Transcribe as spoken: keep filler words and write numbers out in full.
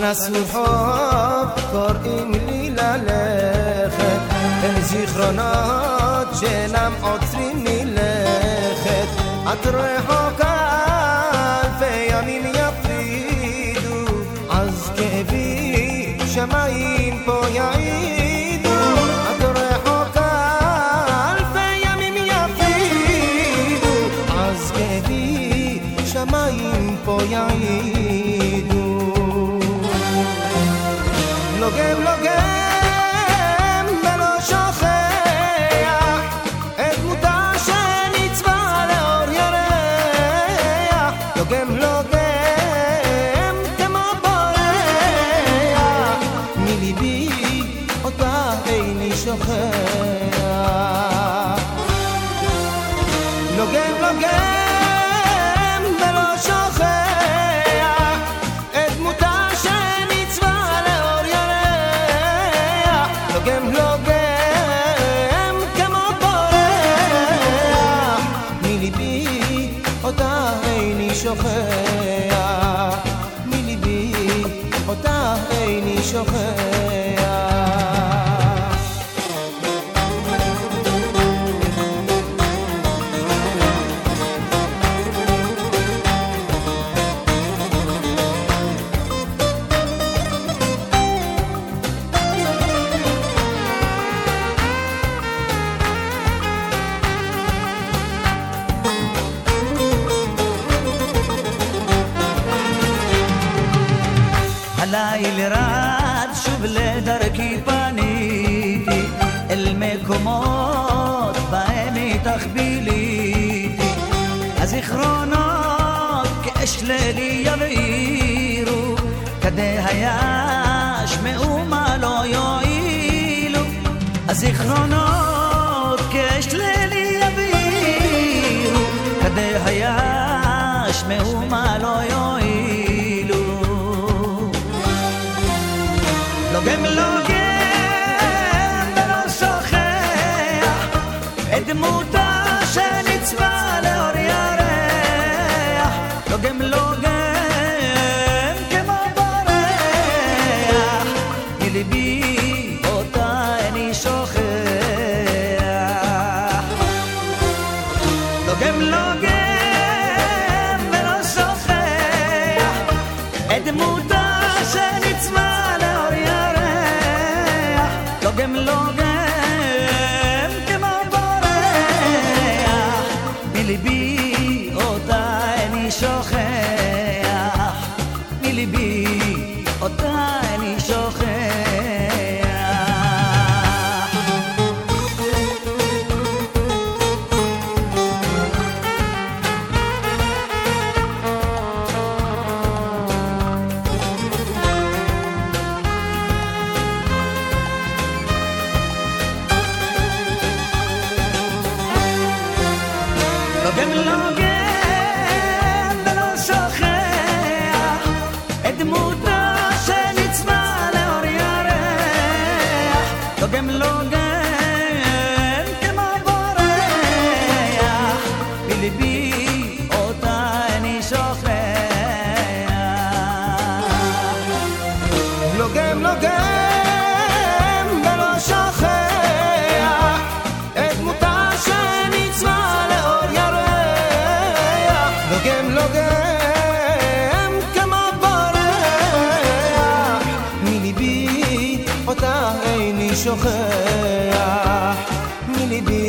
הסוחות קוראים לי ללכת אל זיכרונות שאינם עוצרים מלכת את רחוקה אלפי ימים יפרידו אז כאבי שמיים פה יעידו את רחוקה אלפי ימים יפרידו אז כאבי שמיים פה יעידו לוגם לוגם ולא שוכח את דמותה שניצבה לאור ירח לוגם לוגם כמו בורח מליבי אותה איני שוכח לוגם לוגם ולא שוכח את דמותה שניצבה לוגם לוגם כמו בורח מליבי אותה איני שוכח מליבי אותה איני שוכח הליל רד שוב לדרכי פניתי אל מקומות בהם איתך ביליתי הזיכרונות כאש לילי יבעירו כדי הישמעו מה לא יועילו הזיכרונות כאש לילי יבעירו כדי הישמעו מה לא יועילו לוגם לוגם ולא שוכח את דמותה שניצבה לאור ירח לוגם לוגם כמו בורח מליבי אותה איני שוכח לוגם לוגם ולא שוכח את דמותה שניצבה לוגם לוגם כמו בורח מליבי אותה איני שוכח מליבי אותה איני שוכח לוגם לוגם ולא שוכח את דמותה שניצבה לאור ירח לוגם לוגם כמו בורח מליבי אותה איני שוכח לוגם לוגם ולא שוכח את דמותה שניצבה לאור ירח לוגם לוגם כמו בורח מליבי אותה איני שוכח מליבי